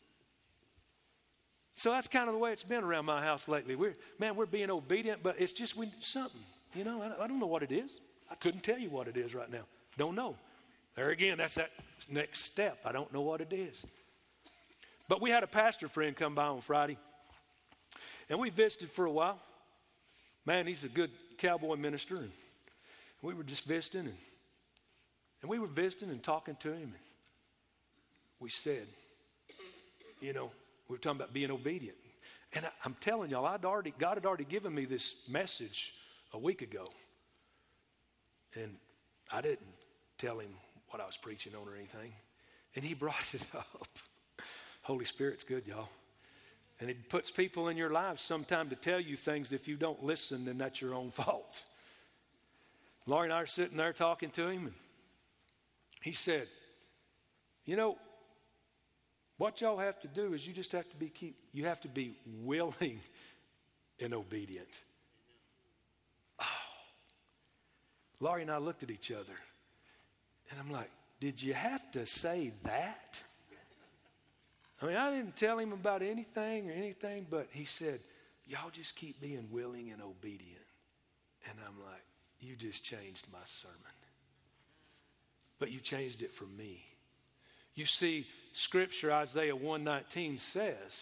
So that's kind of the way it's been around my house lately. We're being obedient, but it's just something. You know, I don't know what it is. I couldn't tell you what it is right now. Don't know. There again, that's that next step. I don't know what it is. But we had a pastor friend come by on Friday, and we visited for a while. Man, he's a good cowboy minister, and we were just visiting, and we were visiting and talking to him, and we said, you know, we were talking about being obedient. And I'm telling y'all, God had already given me this message a week ago. And I didn't tell him what I was preaching on or anything. And he brought it up. Holy Spirit's good, y'all. And it puts people in your lives sometime to tell you things. If you don't listen, then that's your own fault. Laurie and I are sitting there talking to him, and he said, you know, what y'all have to do is you just have to be willing and obedient. Oh. Laurie and I looked at each other, and I'm like, did you have to say that? I mean, I didn't tell him about anything, but he said, y'all just keep being willing and obedient. And I'm like, you just changed my sermon. But you changed it for me. You see, Scripture, Isaiah 1:19 says,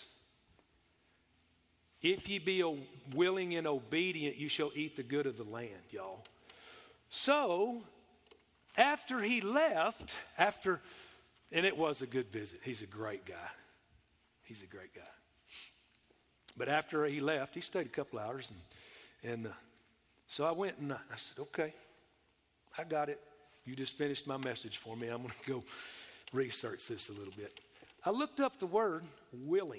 if ye be willing and obedient, you shall eat the good of the land, y'all. So, after he left, and it was a good visit. He's a great guy. He's a great guy. But after he left, he stayed a couple hours, and so I went and I said, okay, I got it. You just finished my message for me. I'm going to go research this a little bit. I looked up the word willing.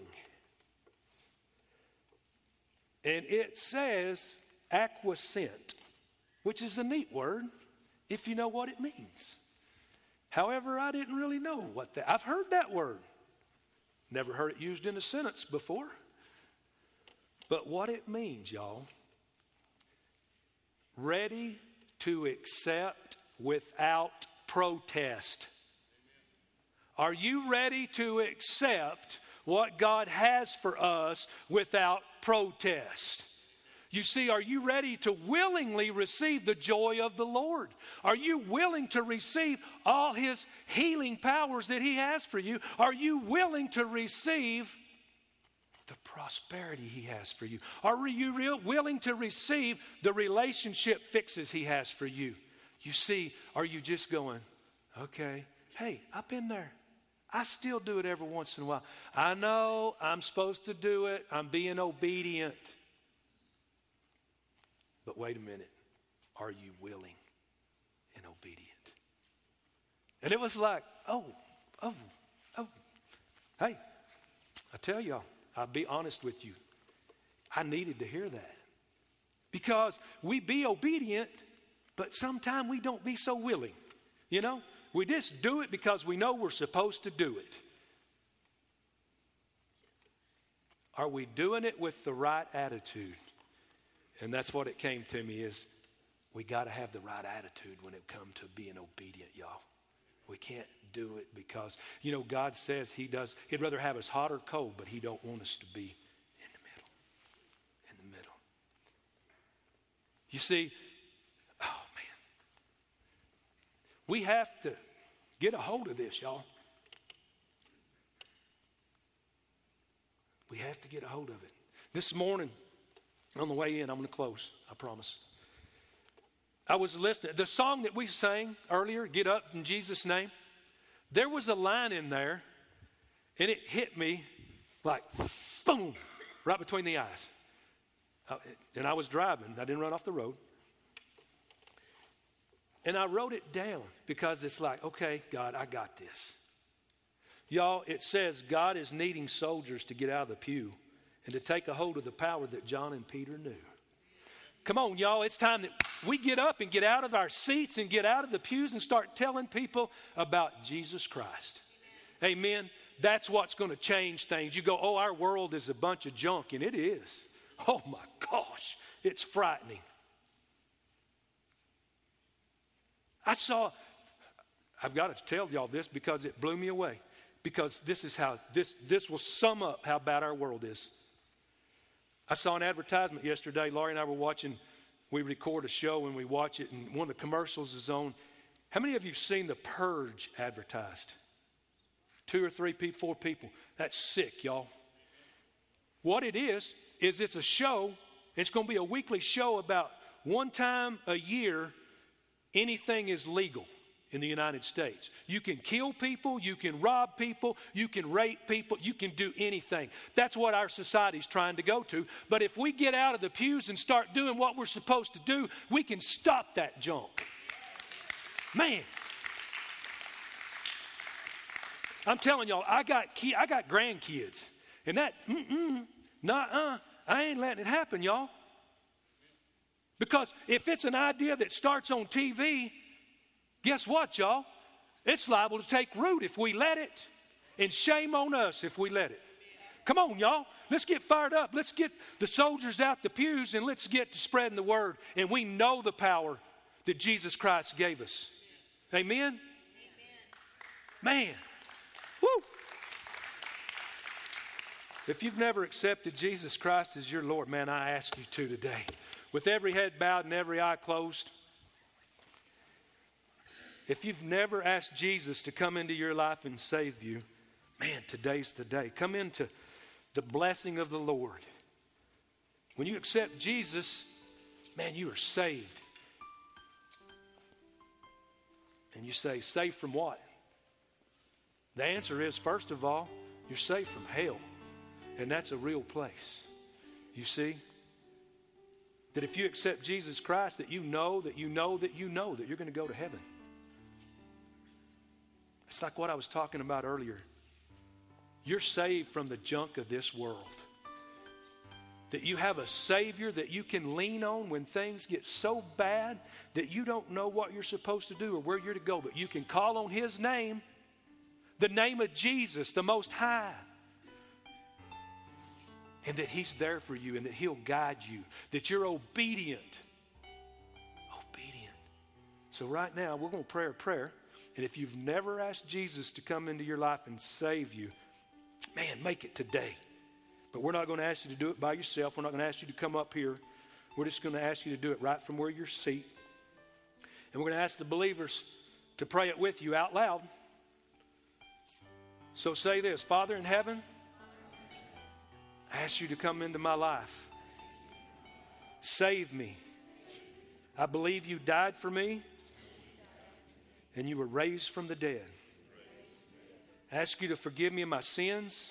And it says acquiescent, which is a neat word if you know what it means. However, I didn't really know what that. I've heard that word. Never heard it used in a sentence before. But what it means, y'all, ready to accept without protest. Are you ready to accept what God has for us without protest? You see, are you ready to willingly receive the joy of the Lord? Are you willing to receive all His healing powers that He has for you? Are you willing to receive the prosperity He has for you? Are you willing to receive the relationship fixes He has for you? You see, are you just going, okay, hey, I've been there. I still do it every once in a while. I know I'm supposed to do it. I'm being obedient. But wait a minute. Are you willing and obedient? And it was like, oh. Hey, I tell y'all, I'll be honest with you. I needed to hear that. Because we be obedient, but sometimes we don't be so willing. You know, we just do it because we know we're supposed to do it. Are we doing it with the right attitude? And that's what it came to me is we got to have the right attitude when it comes to being obedient, y'all. We can't do it because, you know, God says he'd rather have us hot or cold, but he don't want us to be in the middle. You see, oh man, we have to get a hold of this, y'all. We have to get a hold of it. This morning, on the way in, I'm going to close, I promise. I was listening. The song that we sang earlier, Get Up in Jesus' Name, there was a line in there, and it hit me like, boom, right between the eyes. And I was driving. I didn't run off the road. And I wrote it down because it's like, okay, God, I got this. Y'all, it says God is needing soldiers to get out of the pew and to take a hold of the power that John and Peter knew. Come on, y'all, it's time that we get up and get out of our seats and get out of the pews and start telling people about Jesus Christ. Amen. That's what's going to change things. You go, oh, our world is a bunch of junk, and it is. Oh my gosh, it's frightening. I've got to tell y'all this because it blew me away. Because this is how, this will sum up how bad our world is. I saw an advertisement yesterday. Laurie and I were watching, we record a show and we watch it, and one of the commercials is on. How many of you have seen The Purge advertised? 2 or 3 people, 4 people. That's sick, y'all. What it is it's a show. It's going to be a weekly show about one time a year, anything is legal in the United States. You can kill people, you can rob people, you can rape people, you can do anything. That's what our society's trying to go to. But if we get out of the pews and start doing what we're supposed to do, we can stop that junk. Man. I'm telling y'all, I got grandkids. And that, I ain't letting it happen, y'all. Because if it's an idea that starts on TV, guess what, y'all? It's liable to take root if we let it. And shame on us if we let it. Come on, y'all. Let's get fired up. Let's get the soldiers out the pews and let's get to spreading the word. And we know the power that Jesus Christ gave us. Amen? Amen. Man. Woo. If you've never accepted Jesus Christ as your Lord, man, I ask you to today. With every head bowed and every eye closed. If you've never asked Jesus to come into your life and save you, man, today's the day. Come into the blessing of the Lord. When you accept Jesus, man, you are saved. And you say, saved from what? The answer is, first of all, you're saved from hell. And that's a real place. You see? That if you accept Jesus Christ, that you know that you're going to go to heaven. It's like what I was talking about earlier. You're saved from the junk of this world. That you have a Savior that you can lean on when things get so bad that you don't know what you're supposed to do or where you're to go. But you can call on His name, the name of Jesus, the Most High. And that He's there for you and that He'll guide you. That you're obedient. Obedient. So right now, we're going to pray a prayer. And if you've never asked Jesus to come into your life and save you, man, make it today. But we're not going to ask you to do it by yourself. We're not going to ask you to come up here. We're just going to ask you to do it right from where you're seated. And we're going to ask the believers to pray it with you out loud. So say this: Father in heaven, I ask you to come into my life. Save me. I believe you died for me and you were raised from the dead. I ask you to forgive me of my sins.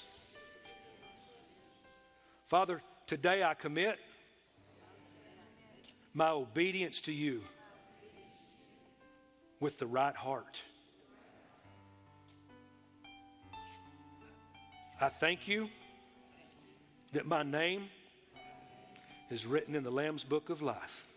Father, today I commit my obedience to you with the right heart. I thank you that my name is written in the Lamb's book of life.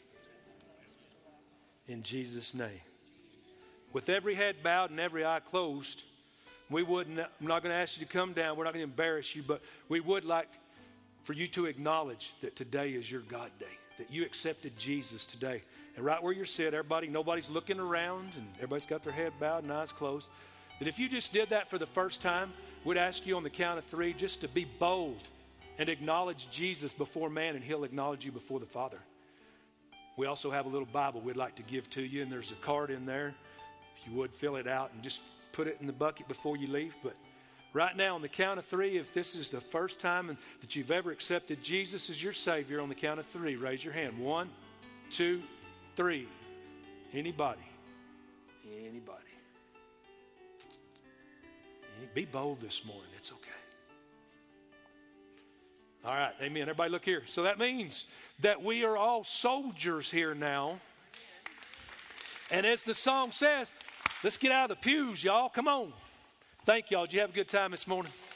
In Jesus' name. With every head bowed and every eye closed, I'm not going to ask you to come down. We're not going to embarrass you, but we would like for you to acknowledge that today is your God day, that you accepted Jesus today. And right where you're sitting, nobody's looking around and everybody's got their head bowed and eyes closed. That if you just did that for the first time, we'd ask you on the count of 3 just to be bold and acknowledge Jesus before man, and he'll acknowledge you before the Father. We also have a little Bible we'd like to give to you, and there's a card in there. If you would, fill it out and just put it in the bucket before you leave. But right now, on the count of 3, if this is the first time that you've ever accepted Jesus as your Savior, on the count of 3, raise your hand. 1, 2, 3. Anybody? Anybody? Be bold this morning. It's okay. All right. Amen. Everybody look here. So that means that we are all soldiers here now. And as the song says, let's get out of the pews, y'all. Come on. Thank y'all. Did you have a good time this morning?